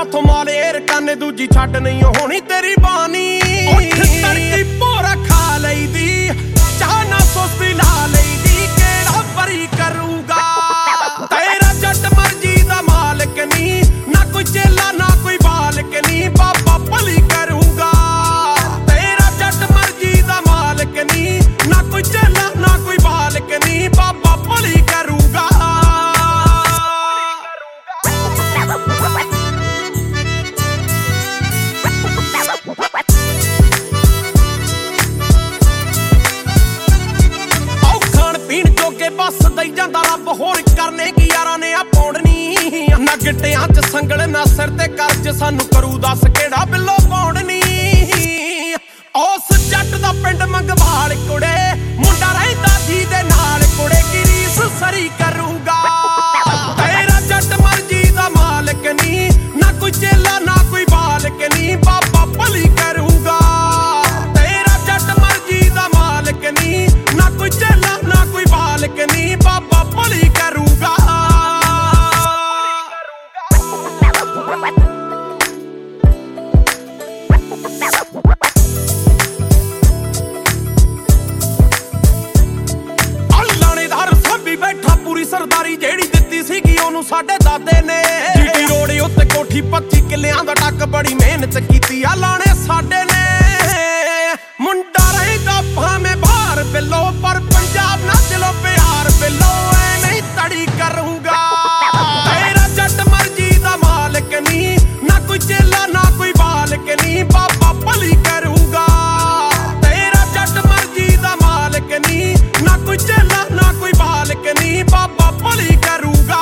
ਸਾਥੋਂ ਮਾਲੇਰ ਕਾਨੇ दूजी छड्ड नहीं होनी तेरी बानी तड़की भोरा खा लईदी चाह ना सोस्ती ला लईदी केड़ा बरी करूगा तेरा जट मर्जी दा मालिक नहीं ना कोई चेला ना कोई बालिक नहीं बाबा भली करूगा तेरा जट मर्जी दा मालिक नहीं ना कोई चेला ना कोई बालिक नहीं बाबा भली करूगा बस दई जांदा रब होर करने की यारां ने आ पौड़नी ना गिट्टियां च संगल ना सिर ते कर्ज सानू करू दस केड़ा बिल्लो पौड़नी उस जट दा पिंड मंगवाल कुड़े मुंडा रहिंदा जी दे नाल कुड़े की रीस सरी करूगा तेरा जट मर्जी दा मालिक नहीं ना कोई चेला ना कोई बालिक नहीं बाबा भली करूगा तेरा जट मर्जी दा मालिक नहीं ना कोई चेला ना कोई बालिक नहीं बाबा भली करूगा लाणेदार साबी बैठा पूरी सरदारी जेड़ी दित्ती सीगी ओनू साडे दादे ने जीटी रोड उत्ते कोठी 25 किल्लियां दा टक बड़ी मेहनत कीती आ लाणे साडे ने मुंडा रहिंदा भावें बाहर बिल्लो पर पंजाब ना दिलों प्यार बिल्लो ऐ नहीं तड़ी करूंगा तेरा जट मर्जी दा मालिक नहीं ना कोई चेला ना कोई बालिक नहीं बाबा भली करूंगा तेरा जट मर्जी दा मालिक नहीं ना कोई चेला ना कोई बालिक नहीं बाबा भली करूंगा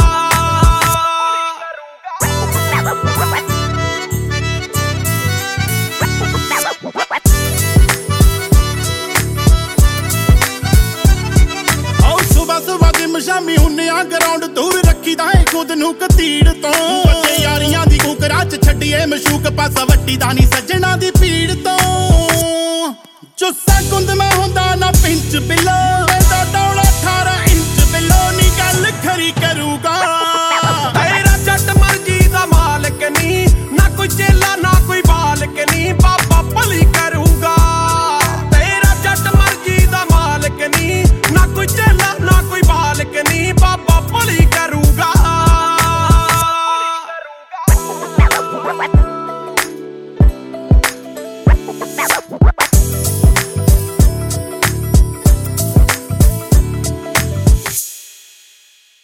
शामी हुन्ने आ ग्राउंड दूर रखी दा है खुद नू कतीड़ तो बच्चे यारियां दी कुकरा च छड्डीए मशूक पासा वट्टी दा नी सज्जणा दी भीड़ तो चुस्सा गुंद मैं हुंदा ना पिंच बिल्लो